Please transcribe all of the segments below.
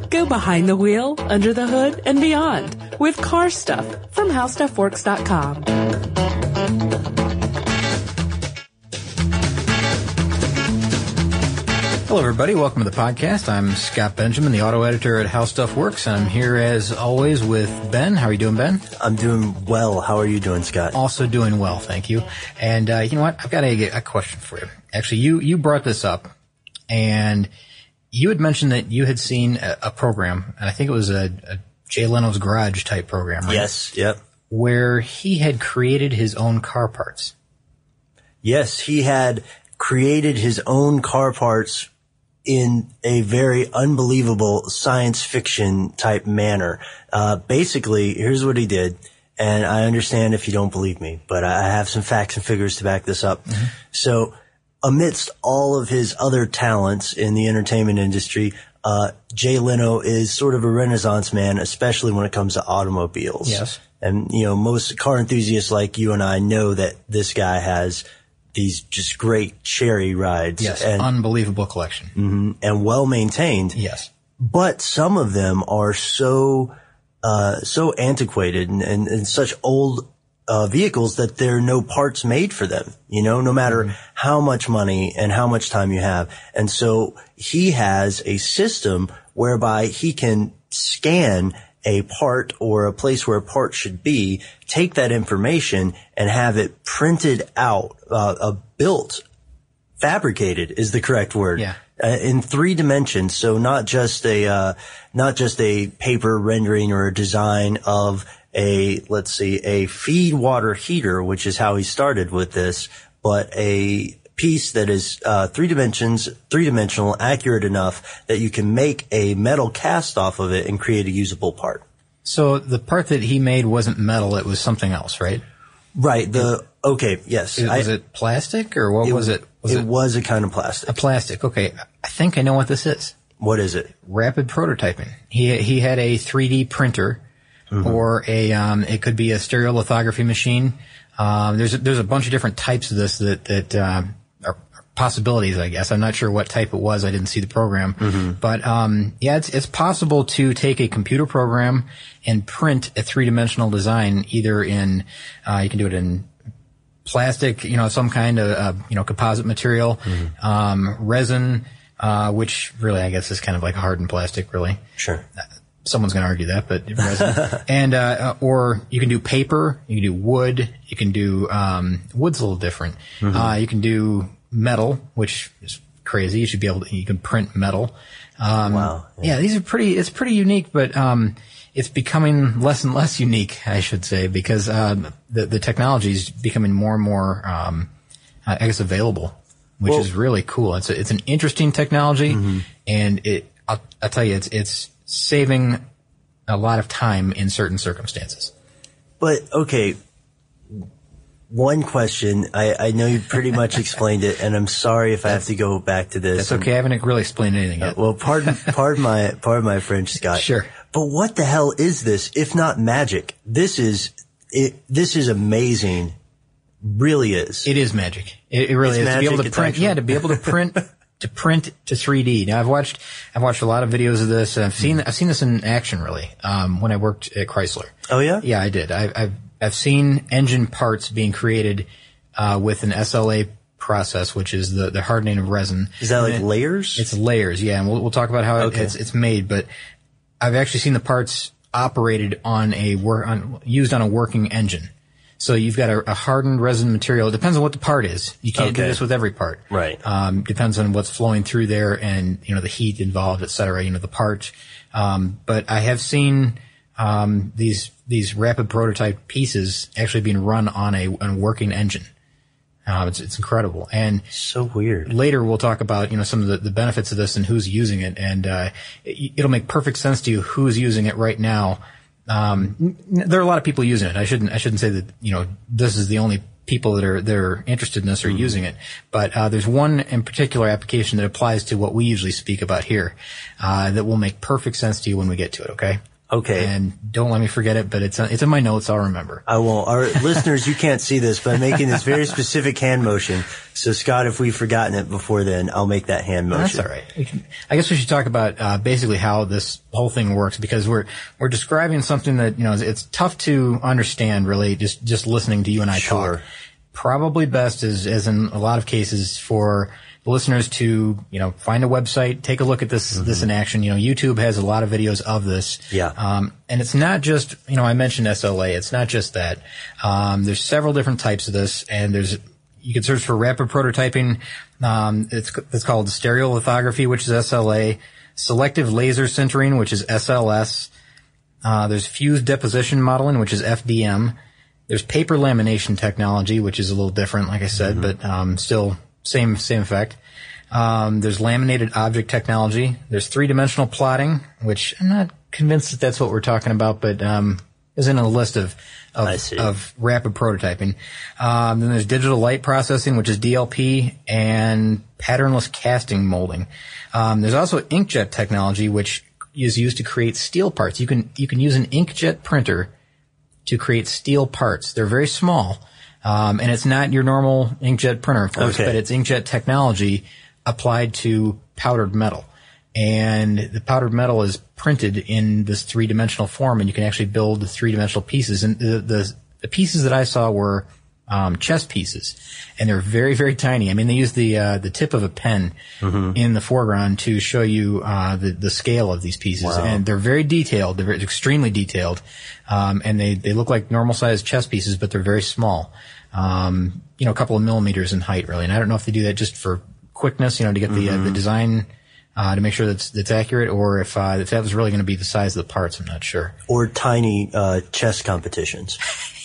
Go behind the wheel, under the hood, and beyond with car stuff from HowStuffWorks.com. Hello, everybody. Welcome to the podcast. I'm Scott Benjamin, the auto editor at How Stuff Works. I'm here, as always, with Ben. How are you doing, Ben? I'm doing well. How are you doing, Scott? Also doing well, thank you. And you know what? I've got a question for you. Actually, you brought this up, and you had mentioned that you had seen a program, and I think it was a Jay Leno's Garage type program, right? Yes, yep. Where he had created his own car parts. Yes, he had created his own car parts in a very unbelievable science fiction type manner. Basically, here's what he did, and I understand if you don't believe me, but I have some facts and figures to back this up. Mm-hmm. So, amidst all of his other talents in the entertainment industry, Jay Leno is sort of a renaissance man, especially when it comes to automobiles. Yes. And, you know, most car enthusiasts like you and I know that this guy has these just great cherry rides. Yes, and unbelievable collection. Mm-hmm, and well maintained. Yes. But some of them are so antiquated and such old vehicles that there are no parts made for them, you know, no matter how much money and how much time you have. And so he has a system whereby he can scan a part or a place where a part should be, take that information and have it printed out, built, fabricated is the correct word. Yeah. In 3 dimensions. So not just a paper rendering or a design of a feed water heater, which is how he started with this, but a piece that is 3-dimensional, accurate enough that you can make a metal cast off of it and create a usable part. So the part that he made wasn't metal, it was something else, right? Right. Okay, yes. Was it plastic or what was it? It was a kind of plastic. A plastic. Okay. I think I know what this is. What is it? Rapid prototyping. He had a 3D printer. Mm-hmm. Or it could be a stereolithography machine. There's a bunch of different types of this that are possibilities, I guess. I'm not sure what type it was. I didn't see the program. Mm-hmm. But, yeah, it's possible to take a computer program and print a 3-dimensional design either in, you can do it in plastic, you know, some kind of, composite material, resin, which really, I guess, is kind of like a hardened plastic, really. Sure. Someone's going to argue that, but resin. And, or you can do paper, you can do wood, you can do, wood's a little different. Mm-hmm. You can do metal, which is crazy. You can print metal. Wow. Yeah, it's pretty unique, but, it's becoming less and less unique, I should say, because, the technology is becoming more and more, I guess available, which is really cool. It's an interesting technology, and I'll tell you, it's saving a lot of time in certain circumstances. But, okay, one question. I know you pretty much explained it, and I'm sorry if I have to go back to this. That's okay. I haven't really explained anything yet. Well, pardon my French, Scott. Sure. But what the hell is this, if not magic? This is amazing. Really is. It is magic. It really is. Magic, to be able to print, to be able to print to print to 3D. Now I've watched a lot of videos of this, and I've seen this in action really. When I worked at Chrysler. Oh yeah? Yeah, I did. I've seen engine parts being created with an SLA process, which is the hardening of resin. Is that like layers? It's layers, yeah, and we'll talk about how it's made, but I've actually seen the parts operated used on a working engine. So you've got a hardened resin material. It depends on what the part is. You can't do this with every part. Right. Depends on what's flowing through there and, the heat involved, et cetera, the part. But I have seen, these rapid prototype pieces actually being run on a working engine. It's incredible. And so weird. Later we'll talk about, some of the benefits of this and who's using it. And, it'll make perfect sense to you who's using it right now. There are a lot of people using it. I shouldn't say that, this is the only people that are interested in this or using it. But, there's one in particular application that applies to what we usually speak about here, that will make perfect sense to you when we get to it. Okay. Okay. And don't let me forget it, but it's in my notes. I'll remember. I won't. Our listeners, you can't see this, but I'm making this very specific hand motion. So Scott, if we've forgotten it before then, I'll make that hand motion. That's all right. I guess we should talk about basically how this whole thing works, because we're describing something that, it's tough to understand really just listening to you and I talk. Probably best is, as in a lot of cases, for the listeners to, find a website, take a look at this in action. YouTube has a lot of videos of this. Yeah. And it's not just, I mentioned SLA. It's not just that. There's several different types of this, and you can search for rapid prototyping. It's called stereolithography, which is SLA, selective laser sintering, which is SLS. There's fused deposition modeling, which is FDM. There's paper lamination technology, which is a little different, like I said, but still same effect. There's laminated object technology. There's three-dimensional plotting, which I'm not convinced that that's what we're talking about, but is in a list of rapid prototyping. Then there's digital light processing, which is DLP, and patternless casting molding. There's also inkjet technology, which is used to create steel parts. You can use an inkjet printer to create steel parts. They're very small, and it's not your normal inkjet printer, of course, but it's inkjet technology applied to powdered metal. And the powdered metal is printed in this three-dimensional form, and you can actually build the three-dimensional pieces. And the pieces that I saw were chess pieces, and they're very, very tiny. I mean, they use the tip of a pen in the foreground to show you the scale of these pieces. Wow. And they're very detailed. They're extremely detailed, and they look like normal-sized chess pieces, but they're very small. A couple of millimeters in height, really. And I don't know if they do that just for quickness, to get the design to make sure that's accurate, or if that was really going to be the size of the parts. I'm not sure. Or tiny chess competitions.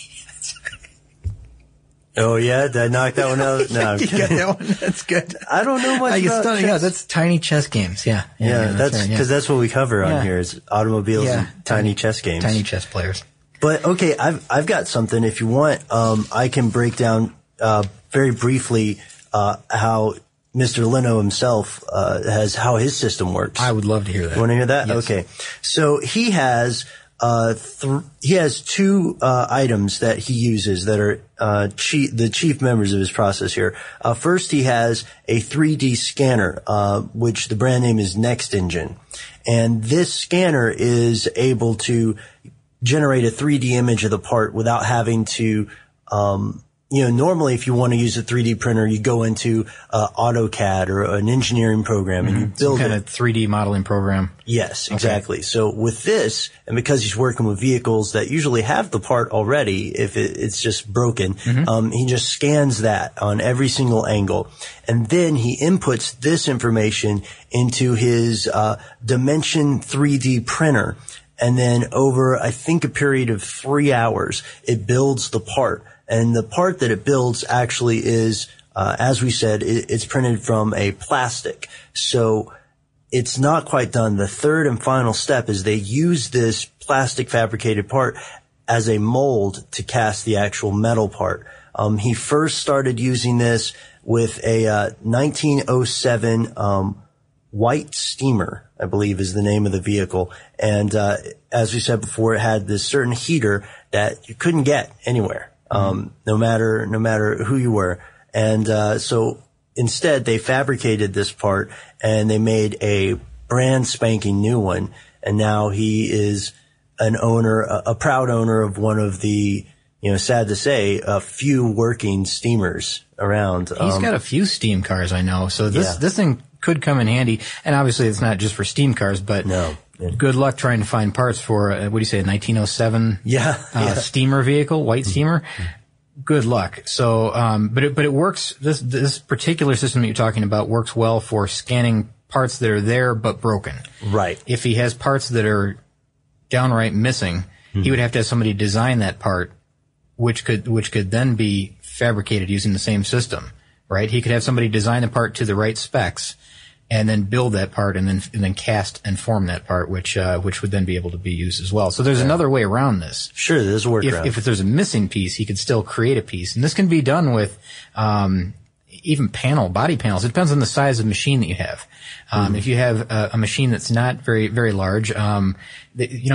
Oh yeah, did I knock that one out? No, you got that one. That's good. I don't know much about chess. Yeah, that's tiny chess games. Yeah, that's because that's what we cover on here is automobiles and tiny chess games. Tiny chess players. But okay, I've got something. If you want, I can break down very briefly how Mr. Leno himself how his system works. I would love to hear that. You want to hear that? Yes. Okay. So he has he has two items that he uses that are the chief members of his process here. First, he has a 3D scanner, which the brand name is NextEngine, and this scanner is able to generate a 3D image of the part without having to normally if you want to use a 3D printer, you go into AutoCAD or an engineering program and you build some kind of 3D modeling program. Yes, exactly. Okay. So with this, and because he's working with vehicles that usually have the part already, if it's just broken, he just scans that on every single angle. And then he inputs this information into his Dimension 3D printer. And then over, I think, a period of 3 hours, it builds the part. And the part that it builds actually is, as we said, it's printed from a plastic. So it's not quite done. The third and final step is they use this plastic fabricated part as a mold to cast the actual metal part. He first started using this with a 1907 White Steamer, I believe is the name of the vehicle. And as we said before, it had this certain heater that you couldn't get anywhere. No matter who you were. And, so instead they fabricated this part and they made a brand spanking new one. And now he is a proud owner of one of the, sad to say, a few working steamers around. He's got a few steam cars, I know. So this thing could come in handy. And obviously it's not just for steam cars, but no. Good luck trying to find parts for, what do you say, a 1907 steamer vehicle, white steamer? Good luck. So, but it works, this particular system that you're talking about works well for scanning parts that are there but broken. Right. If he has parts that are downright missing, he would have to have somebody design that part, which could then be fabricated using the same system, right? He could have somebody design the part to the right specs, and then build that part and then cast and form that part, which would then be able to be used as well. So there's another way around this. Sure, there's a workaround. If there's a missing piece, he could still create a piece. And this can be done with, even body panels. It depends on the size of machine that you have. If you have a machine that's not very, very large,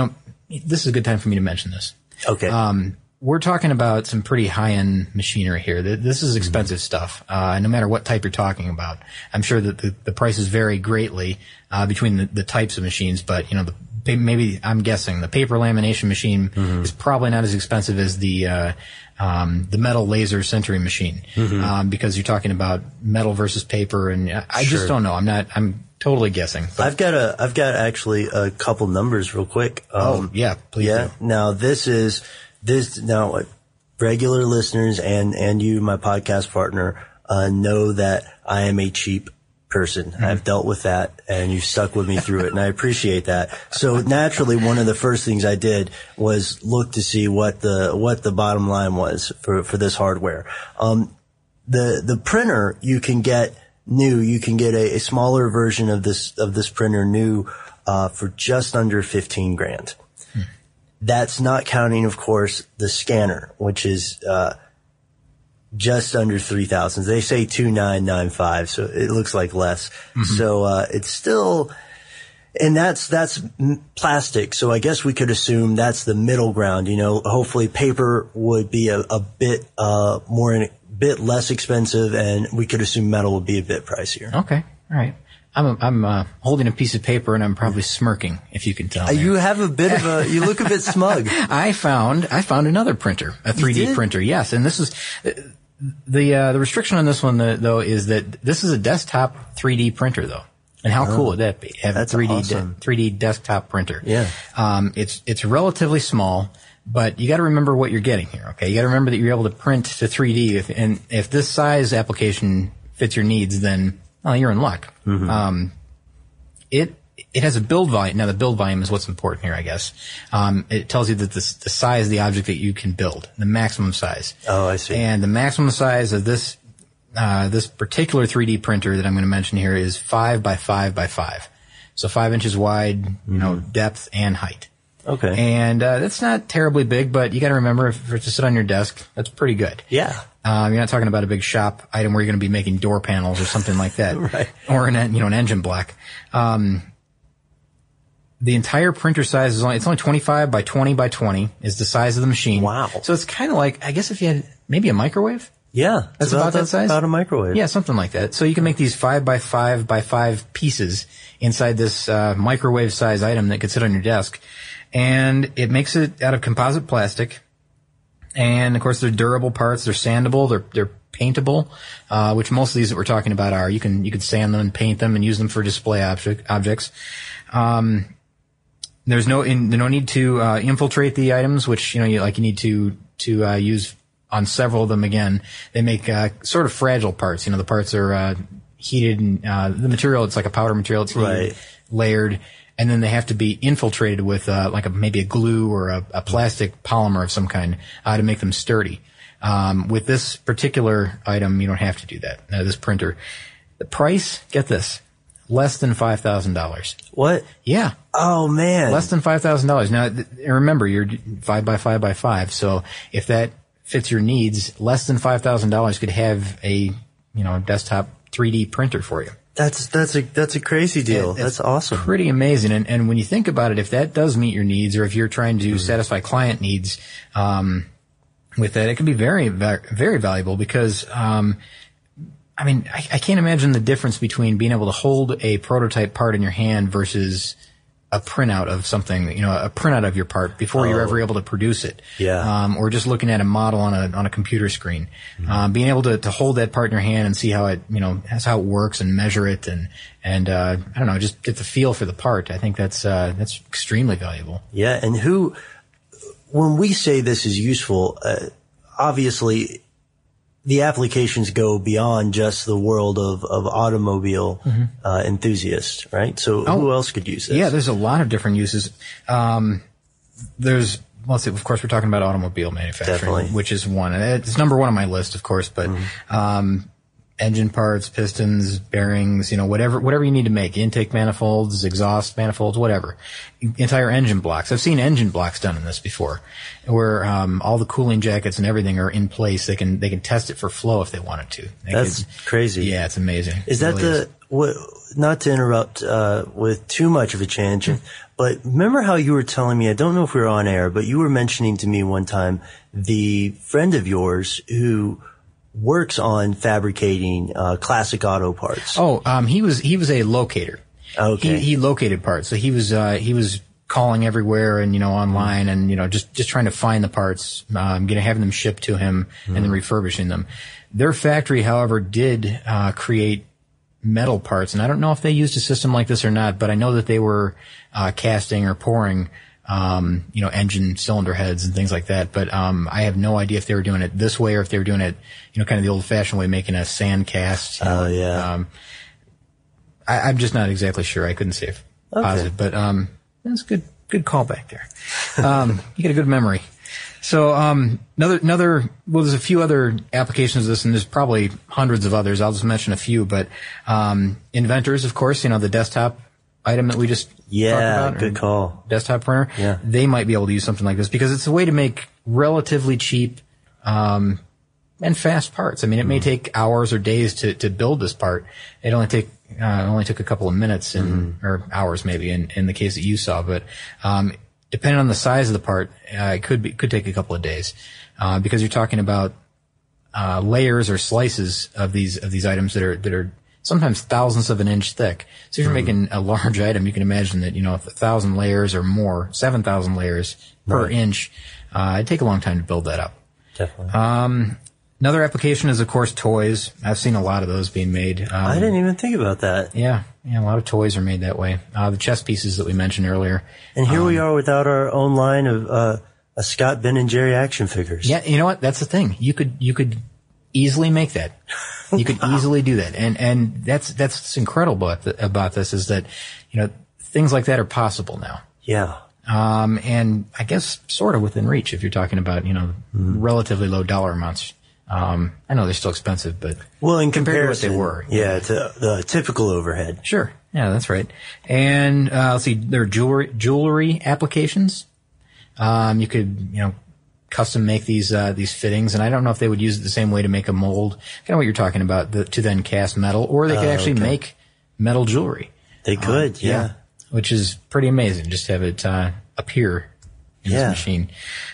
this is a good time for me to mention this. Okay. We're talking about some pretty high-end machinery here. This is expensive stuff, no matter what type you're talking about. I'm sure that the prices vary greatly between the types of machines, but maybe I'm guessing the paper lamination machine is probably not as expensive as the metal laser sintering machine, because you're talking about metal versus paper, and I just don't know. I'm totally guessing. I've got actually a couple numbers real quick. Yeah, please. Yeah. Do. Now now regular listeners and you, my podcast partner, know that I am a cheap person. I've dealt with that, and you've stuck with me through it, and I appreciate that. So naturally, one of the first things I did was look to see what the bottom line was for this hardware. The printer you can get new. You can get a smaller version of this printer new for just under $15,000. That's not counting, of course, the scanner, which is just under 3,000. They say 2,995, so it looks like less. So it's still, and that's plastic. So I guess we could assume that's the middle ground. Hopefully paper would be a bit bit less expensive, and we could assume metal would be a bit pricier. Okay, all right. I'm holding a piece of paper, and I'm probably smirking, if you can tell. You have a bit of you look a bit smug. I found another printer, a 3D printer. Yes, and this is the restriction on this one though is that this is a desktop 3D printer though. And how cool would that be? Have that's a 3D awesome. 3D desktop printer. Yeah. It's relatively small, but you got to remember what you're getting here. Okay, you got to remember that you're able to print to 3D. If this size application fits your needs, then you're in luck. It has a build volume. Now, the build volume is what's important here, I guess. It tells you that the size of the object that you can build, the maximum size. Oh, I see. And the maximum size of this particular 3D printer that I'm going to mention here is 5 by 5 by 5. So 5 inches wide, depth and height. Okay. And that's not terribly big, but you got to remember if it's to sit on your desk, that's pretty good. Yeah. You're not talking about a big shop item where you're going to be making door panels or something like that. Right. Or an engine block. The entire printer size is only 25 by 20 by 20 is the size of the machine. Wow. So it's kind of like, I guess if you had maybe a microwave? Yeah. That's about that size? About a microwave. Yeah, something like that. So you can make these 5 by 5 by 5 pieces inside this microwave size item that could sit on your desk. And it makes it out of composite plastic. And of course they're durable parts, they're sandable, they're paintable, which most of these that we're talking about are. You can sand them and paint them and use them for display objects. There's no need to infiltrate the items, which you need to use on several of them. Again, they make sort of fragile parts. The parts are heated, and the material, it's like a powder material. It's heated, right, layered, and then they have to be infiltrated with maybe a glue or a plastic polymer of some kind to make them sturdy. With this particular item, you don't have to do that. This printer, the price, get this, less than $5,000. What? Yeah. Oh man. Less than $5,000. Now, remember, you're 5 by 5 by 5. So if that fits your needs, less than $5,000 could have a desktop 3D printer for you. That's a crazy deal. That's awesome. Pretty amazing. And when you think about it, if that does meet your needs, or if you're trying to satisfy client needs, with that, it can be very, very valuable because, I can't imagine the difference between being able to hold a prototype part in your hand versus a printout of something, a printout of your part before you're ever able to produce it. Yeah. Or just looking at a model on a computer screen. Being able to hold that part in your hand and see how it, that's how it works, and measure it and I don't know, just get the feel for the part. I think that's extremely valuable. Yeah. And when we say this is useful, obviously the applications go beyond just the world of automobile enthusiasts, right? So who else could use this? Yeah, there's a lot of different uses. Of course, we're talking about automobile manufacturing, definitely, which is one. It's number one on my list, of course, but engine parts, pistons, bearings, whatever you need to make, intake manifolds, exhaust manifolds, whatever. Entire engine blocks. I've seen engine blocks done in this before, where all the cooling jackets and everything are in place. They can test it for flow if they wanted to. That's crazy. Yeah, it's amazing. Is that not to interrupt with too much of a tangent, But remember how you were telling me, I don't know if we were on air, but you were mentioning to me one time the friend of yours who works on fabricating classic auto parts. Oh, he was a locator. Okay. He located parts. So he was calling everywhere and, online and, just trying to find the parts, having them shipped to him and then refurbishing them. Their factory, however, did create metal parts, and I don't know if they used a system like this or not, but I know that they were casting or pouring engine cylinder heads and things like that. But I have no idea if they were doing it this way or if they were doing it, kind of the old-fashioned way, making a sand cast. Oh, yeah. I'm just not exactly sure. I couldn't say positive, but that's good callback there. You get a good memory. So there's a few other applications of this, and there's probably hundreds of others. I'll just mention a few, but inventors, of course, the desktop item that we just talked about. Good call. Desktop printer. Yeah. They might be able to use something like this because it's a way to make relatively cheap and fast parts. I mean, it may take hours or days to build this part. It only took a couple of minutes or hours maybe in the case that you saw, but depending on the size of the part, it could take a couple of days, because you're talking about layers or slices of these items that are sometimes thousandths of an inch thick. So if you're making a large item, you can imagine that 1,000 layers or more, 7,000 layers per inch, it'd take a long time to build that up. Definitely. Another application is, of course, toys. I've seen a lot of those being made. I didn't even think about that. Yeah, a lot of toys are made that way. The chess pieces that we mentioned earlier. And here we are without our own line of Scott, Ben, and Jerry action figures. Yeah, you know what? That's the thing. You could easily make that. You could easily do that. And that's what's incredible about this is that, things like that are possible now. Yeah. And I guess sort of within reach if you're talking about, relatively low dollar amounts. I know they're still expensive, but in compared comparison, to what they were. Yeah, to the typical overhead. Sure. Yeah, that's right. And, let's see, there are jewelry applications. You could, custom make these fittings, and I don't know if they would use it the same way to make a mold, kind of what you're talking about, to then cast metal, or they could actually make metal jewelry. They could, yeah. Which is pretty amazing, just to have it appear in this machine.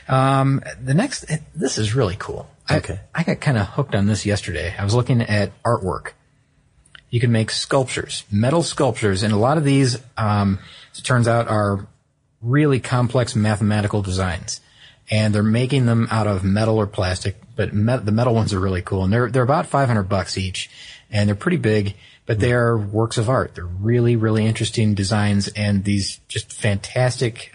This is really cool. Okay. I got kind of hooked on this yesterday. I was looking at artwork. You can make sculptures, metal sculptures, and a lot of these, it turns out, are really complex mathematical designs. And they're making them out of metal or plastic, but the metal ones are really cool. And they're about $500 each, and they're pretty big, but they are works of art. They're really, really interesting designs, and these just fantastic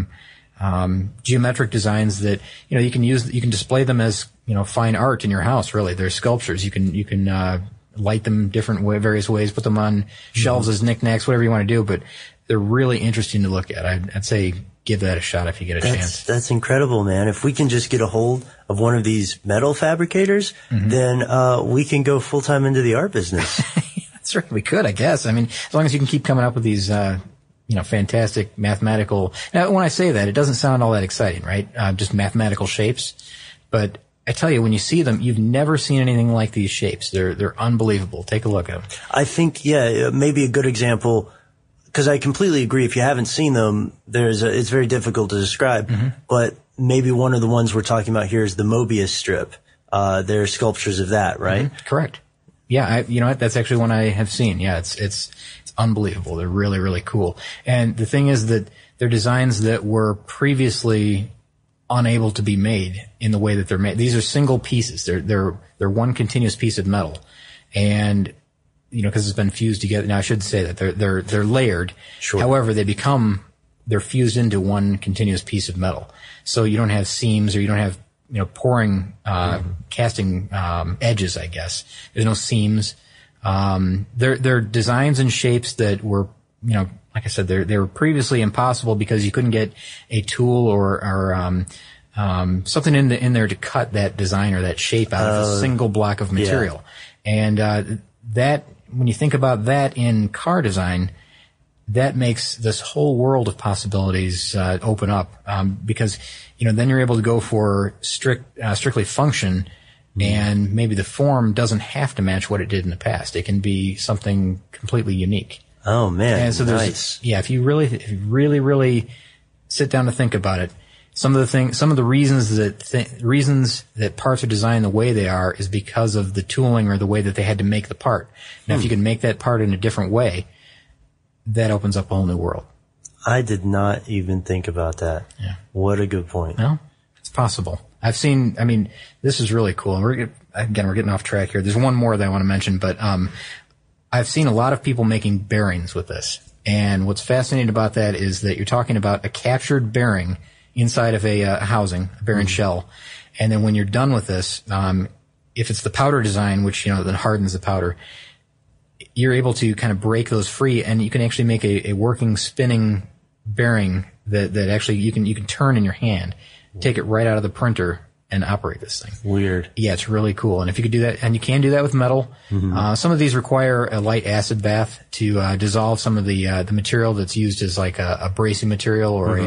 geometric designs that you can display them as fine art in your house. Really, they're sculptures. You can light them various ways, put them on shelves as knickknacks, whatever you want to do. But they're really interesting to look at. I'd say give that a shot if you get a chance. That's incredible, man. If we can just get a hold of one of these metal fabricators, then we can go full time into the art business. That's right. We could, I guess. I mean, as long as you can keep coming up with these fantastic mathematical. Now, when I say that, it doesn't sound all that exciting, right? Just mathematical shapes. But I tell you, when you see them, you've never seen anything like these shapes. They're unbelievable. Take a look at them. I think, maybe a good example, because I completely agree. If you haven't seen them, it's very difficult to describe. But maybe one of the ones we're talking about here is the Mobius strip. There are sculptures of that, right? Correct. Yeah, you know what? That's actually one I have seen. Yeah, it's unbelievable. They're really, really cool. And the thing is that they're designs that were previously unable to be made in the way that they're made. These are single pieces. They're one continuous piece of metal. And, because it's been fused together. Now, I should say that they're layered. Sure. However, they're fused into one continuous piece of metal. So you don't have seams, or you don't have, pouring, casting, edges, I guess. There's no seams. They're designs and shapes that were, like I said, they were previously impossible because you couldn't get a tool or something in there to cut that design or that shape out of a single block of material. Yeah. And, when you think about that in car design, that makes this whole world of possibilities open up, because then you're able to go for strictly function, and maybe the form doesn't have to match what it did in the past. It can be something completely unique. Oh man. And so nice. if you really sit down to think about it, some of the reasons that parts are designed the way they are is because of the tooling or the way that they had to make the part. Now, if you can make that part in a different way, that opens up a whole new world. I did not even think about that. Yeah. What a good point. No, it's possible. This is really cool. And we're getting off track here. There's one more that I want to mention, but I've seen a lot of people making bearings with this. And what's fascinating about that is that you're talking about a captured bearing inside of a housing, a bearing shell. And then when you're done with this, if it's the powder design, which, then hardens the powder, you're able to kind of break those free, and you can actually make a working spinning bearing that actually you can turn in your hand, take it right out of the printer and operate this thing. Weird. Yeah, it's really cool. And if you could do that, and you can do that with metal, some of these require a light acid bath to dissolve some of the material that's used as like a bracing material or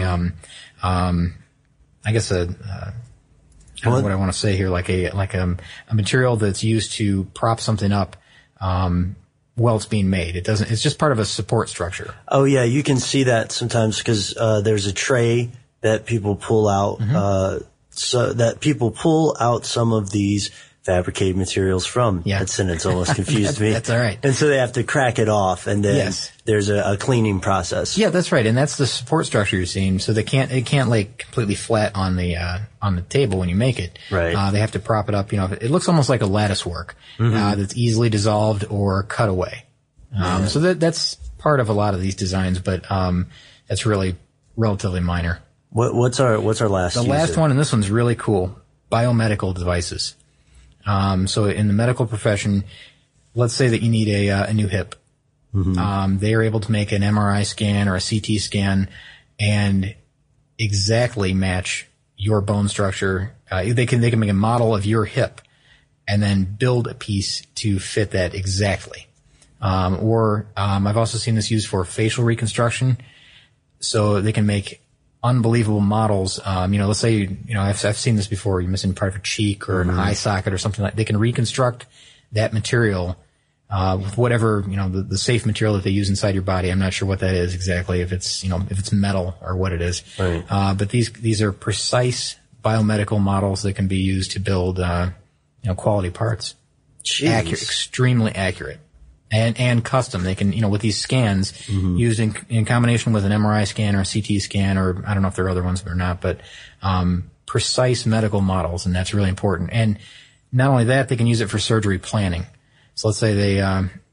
I guess I don't know what I want to say here, like a material that's used to prop something up while it's being made. It's just part of a support structure. Oh yeah, you can see that sometimes because there's a tray that people pull out, so that people pull out some of these fabricated materials from. Yeah. That sentence almost confused me. That's all right. And so they have to crack it off, and then there's a cleaning process. Yeah, that's right. And that's the support structure you're seeing. So it can't lay completely flat on the table when you make it. Right. They have to prop it up. It looks almost like a lattice work that's easily dissolved or cut away. So that's part of a lot of these designs, but that's really relatively minor. What's our last? The last one, and this one's really cool. Biomedical devices. So in the medical profession, let's say that you need a new hip. They are able to make an MRI scan or a CT scan and exactly match your bone structure. They can make a model of your hip and then build a piece to fit that exactly. I've also seen this used for facial reconstruction. So they can make unbelievable models. Let's say, I've seen this before. You're missing part of a cheek or an eye socket or something like that. They can reconstruct that material, with whatever, the safe material that they use inside your body. I'm not sure what that is exactly, if it's metal or what it is. Right. But these are precise biomedical models that can be used to build, quality parts. Jeez. Extremely accurate. And custom. They can, with these scans used in combination with an MRI scan or a CT scan, or I don't know if there are other ones or not, but, precise medical models. And that's really important. And not only that, they can use it for surgery planning. So let's say they,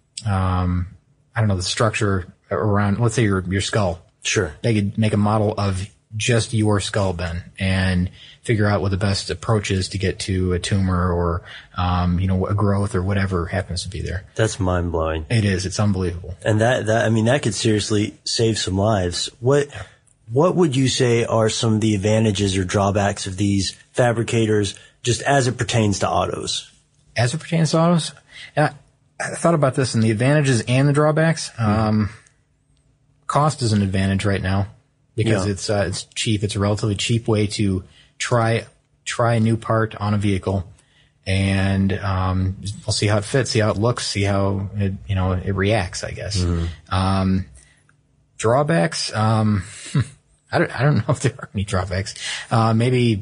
the structure around, let's say your skull. Sure. They could make a model of just your skull, Ben, and figure out what the best approach is to get to a tumor or, a growth or whatever happens to be there. That's mind blowing. It is. It's unbelievable. And that could seriously save some lives. What would you say are some of the advantages or drawbacks of these fabricators just as it pertains to autos? As it pertains to autos? I thought about this, and the advantages and the drawbacks. Cost is an advantage right now because it's cheap. It's a relatively cheap way to try a new part on a vehicle, and we'll see how it fits, see how it looks, see how it reacts, I guess. Drawbacks, I don't know if there are any drawbacks. Maybe,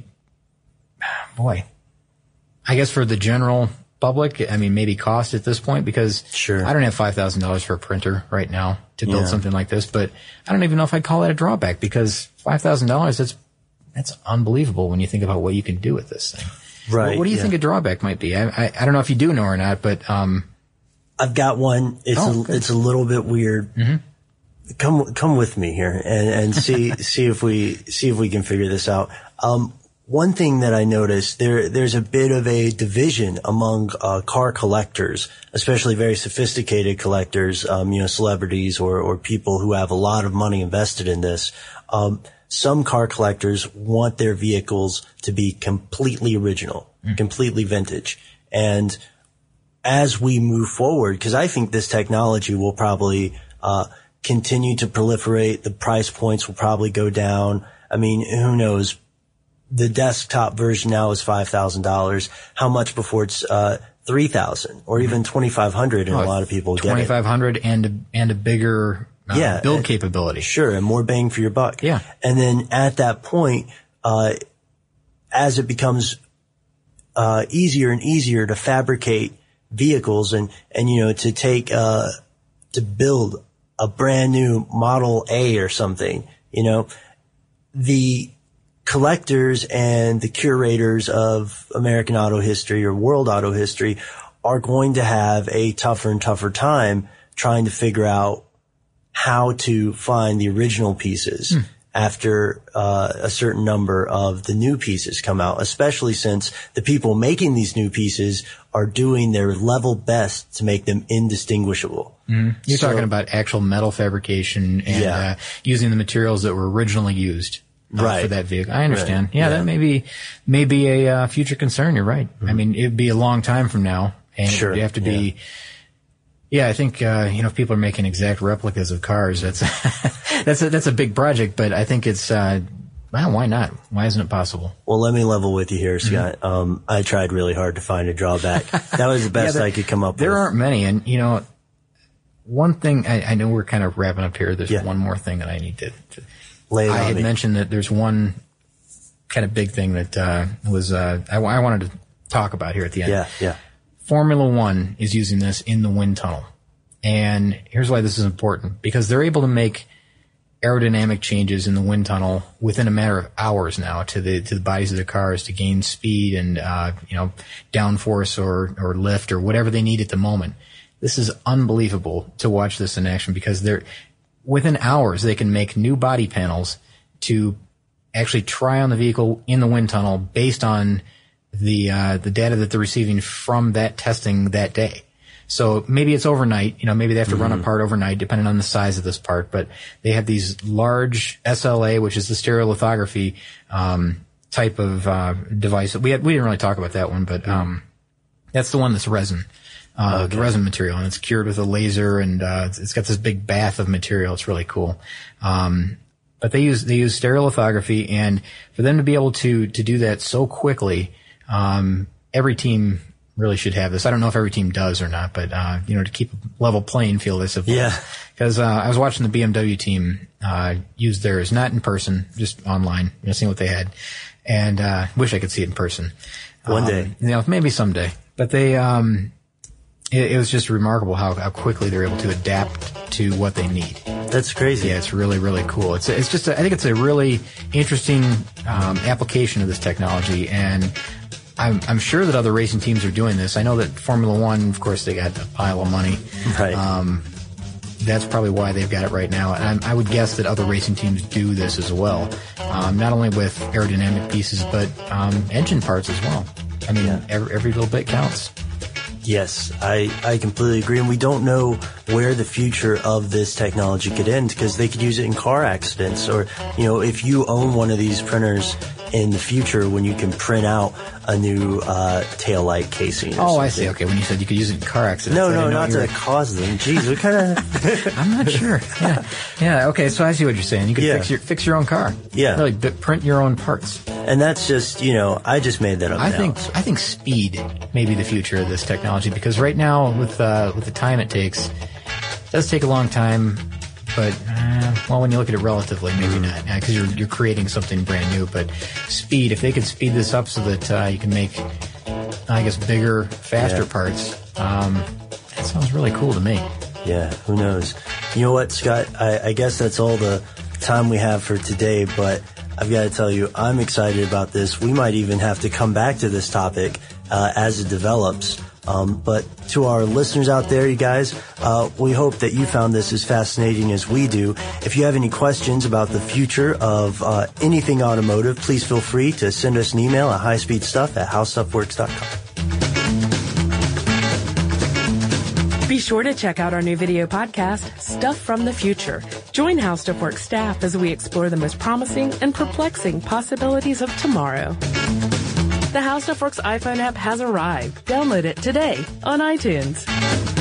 I guess for the general public, maybe cost at this point, because I don't have $5,000 for a printer right now to build something like this, but I don't even know if I'd call that a drawback, because $5,000, that's unbelievable when you think about what you can do with this thing. Right. What do you think a drawback might be? I don't know if you do know or not, but I've got one. It's a little bit weird. Come with me here and see if we can figure this out. One thing that I noticed, there's a bit of a division among car collectors, especially very sophisticated collectors, celebrities or people who have a lot of money invested in this. Some car collectors want their vehicles to be completely original, completely vintage. And as we move forward, because I think this technology will probably continue to proliferate, the price points will probably go down. Who knows? The desktop version now is $5,000. How much before it's $3,000 or even $2,500, and a lot of people get it. $2,500 and a bigger build capability. Sure, and more bang for your buck. Yeah. And then at that point, as it becomes easier and easier to fabricate vehicles and to take to build a brand new Model A or something, the collectors and the curators of American auto history or world auto history are going to have a tougher and tougher time trying to figure out how to find the original pieces after a certain number of the new pieces come out, especially since the people making these new pieces are doing their level best to make them indistinguishable. You're talking about actual metal fabrication and using the materials that were originally used. For that vehicle. I understand. Right. Yeah, that may be a future concern. You're right. I mean, it'd be a long time from now, and you have to be. Yeah, I think if people are making exact replicas of cars, that's that's a big project. But I think it's why not? Why isn't it possible? Well, let me level with you here, Scott. I tried really hard to find a drawback. That was the best I could come up with. There aren't many, and one thing I know we're kind of wrapping up here. There's one more thing that I need to lay it on I had me. mentioned that there's one kind of big thing that I wanted to talk about here at the end. Yeah. Formula One is using this in the wind tunnel. And here's why this is important. Because they're able to make aerodynamic changes in the wind tunnel within a matter of hours now to the bodies of the cars to gain speed and, downforce or lift or whatever they need at the moment. This is unbelievable to watch this in action because within hours they can make new body panels to actually try on the vehicle in the wind tunnel based on the data that they're receiving from that testing that day. So maybe it's overnight, maybe they have to run a part overnight depending on the size of this part, but they have these large SLA, which is the stereolithography, type of, device. We didn't really talk about that one, but, that's the one that's resin, the resin material, and it's cured with a laser and, it's got this big bath of material. It's really cool. But they use stereolithography, and for them to be able to do that so quickly, every team really should have this. I don't know if every team does or not, but, to keep a level playing field, I suppose. Yeah. Cause, I was watching the BMW team, use theirs, not in person, just online, seeing what they had. And, wish I could see it in person. One day. Maybe someday. But they, it was just remarkable how quickly they're able to adapt to what they need. That's crazy. Yeah, it's really, really cool. It's just, I think it's a really interesting, application of this technology, and I'm sure that other racing teams are doing this. I know that Formula One, of course, they got a pile of money. Right. That's probably why they've got it right now. And I would guess that other racing teams do this as well. Not only with aerodynamic pieces, but, engine parts as well. I mean, every little bit counts. Yes, I completely agree. And we don't know where the future of this technology could end, because they could use it in car accidents, or, if you own one of these printers in the future when you can print out a new taillight casing or something. I see. Okay, when you said you could use it in car accidents. No, not to cause them. Jeez, what kind of... I'm not sure. Yeah, okay, so I see what you're saying. You could fix your own car. Yeah. Really, print your own parts. And that's just, I just made that up I think speed may be the future of this technology, because right now, with the time it takes, it does take a long time, but, when you look at it relatively, maybe not, because you're creating something brand new. But speed, if they could speed this up so that you can make, I guess, bigger, faster parts, that sounds really cool to me. Yeah, who knows? You know what, Scott? I guess that's all the time we have for today, but I've got to tell you, I'm excited about this. We might even have to come back to this topic as it develops. But to our listeners out there, you guys, we hope that you found this as fascinating as we do. If you have any questions about the future of anything automotive, please feel free to send us an email at highspeedstuff@howstuffworks.com. Be sure to check out our new video podcast, Stuff from the Future. Join How Stuff Works staff as we explore the most promising and perplexing possibilities of tomorrow. The How Stuff Works iPhone app has arrived. Download it today on iTunes.